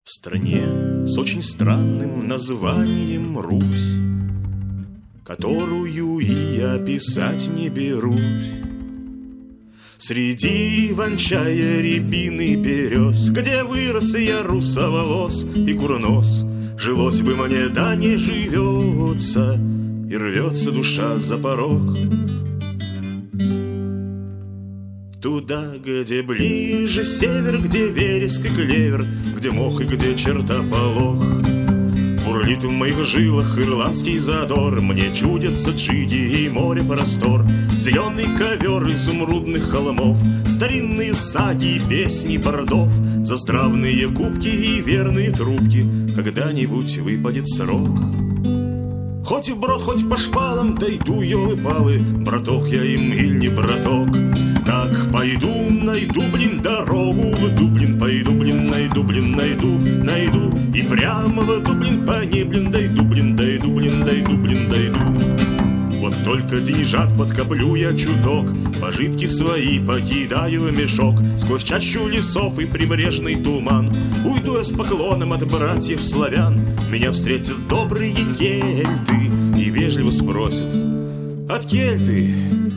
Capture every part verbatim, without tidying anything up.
В стране с очень странным названием Русь, которую и я описать не берусь. Среди иван-чая, рябины, берез, где вырос я русоволос и курнос, жилось бы мне, да не живется, и рвется душа за порог. Туда, где ближе север, где вереск и клевер, где мох и где чертополох. Бурлит в моих жилах ирландский задор, мне чудятся джиги и море простор. Зеленый ковер изумрудных холмов, старинные саги и песни бордов, заздравные кубки и верные трубки, когда-нибудь выпадет срок. Хоть и брод, хоть по шпалам дойду, елы-палы, браток я им или не браток. Так пойду, найду, блин, дорогу в Дублин, пойду, блин, найду, блин, найду, найду, и прямо в Дублин по ней, блин, дойду, блин, дойду, блин, дойду, блин, дойду. Вот только деньжат подкоплю я чуток, пожитки свои покидаю в мешок. Сквозь чащу лесов и прибрежный туман уйду я с поклоном от братьев славян. Меня встретят добрые кельты и вежливо спросят: от кельты?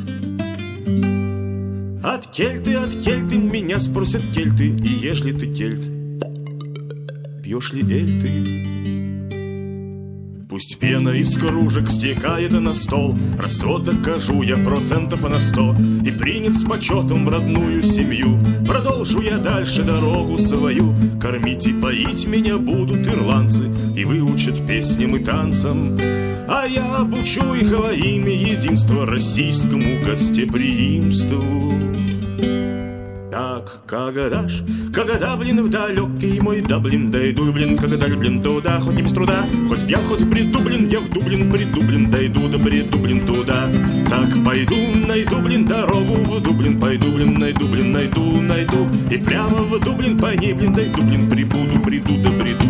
От кельты, от кельты, меня спросят кельты. И ежели ты кельт, пьешь ли эль ты? Пусть пена из кружек стекает на стол, родство докажу я процентов на сто, и принят с почетом в родную семью. Продолжу я дальше дорогу свою, кормить и поить меня будут ирландцы, и выучат песням и танцам, а я обучу их во имя единства российскому гостеприимству. Так, когда ж, когда, блин, в далекий мой Даблин дойду, блин, когда, блин, туда, хоть и без труда, хоть пьян, хоть приду, блин, я в Дублин приду, блин, дойду, да приду, блин, туда. Так пойду, найду, блин, дорогу в Дублин, пойду, блин, найду, блин, найду, найду, и прямо в Дублин по ней, блин, дойду, блин, прибуду, приду, да приду.